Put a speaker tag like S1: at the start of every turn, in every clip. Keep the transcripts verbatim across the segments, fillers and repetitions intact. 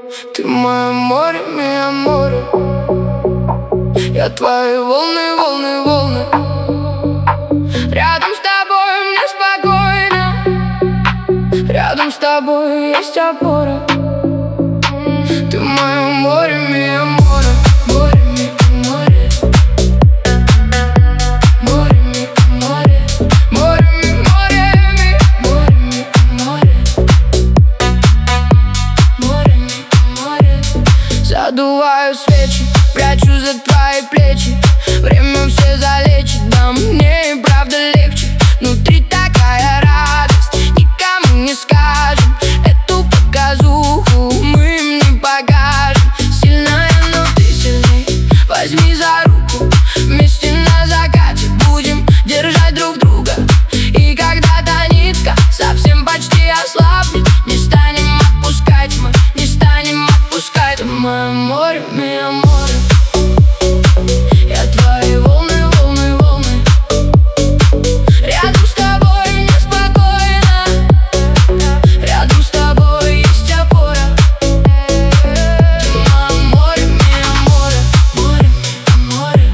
S1: Ты мое море, миа море. Я твои волны, волны, волны. Рядом с тобой мне спокойно. Рядом с тобой есть опора. Ты мое море, миа море. Море, миа море. Море, миа море. Море, миа море, миа море, миа море. Море, миа море. Задуваю свечи, прячу за твои плечи. Время все залечит, да мне и правда легче. Внутри такая радость, никому не скажем. Эту показуху мы им не покажем. Сильная, но ты сильней. Возьми за руку, вместе на закате будем держать друг друга. И когда-то нитка совсем почти ослабнет, не станем отпускать мы, не станем отпускать. Ты мое море, миа море. Я твои волны, волны, волны. Рядом с тобой мне спокойно. Рядом с тобой есть опора. Ты мое море, миа море. Море, миа море.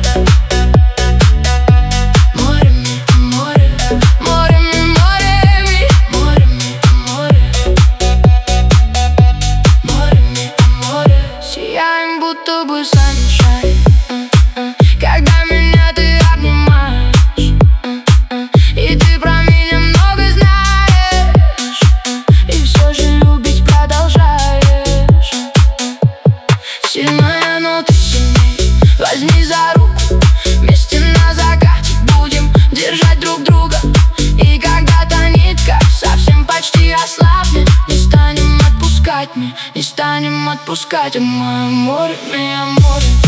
S1: Море, миа море. Море, миа море, ми. Море, миа море. Море, миа море. Сияем, будто бы sunshine. Когда меня ты обнимаешь, и ты про меня много знаешь, и все же любить продолжаешь. Сильная, но ты сильней. Возьми за руку, вместе на закате будем держать друг друга. И когда-то нитка совсем почти ослабнет, не станем отпускать мы, не станем отпускать. Мое море, миа море.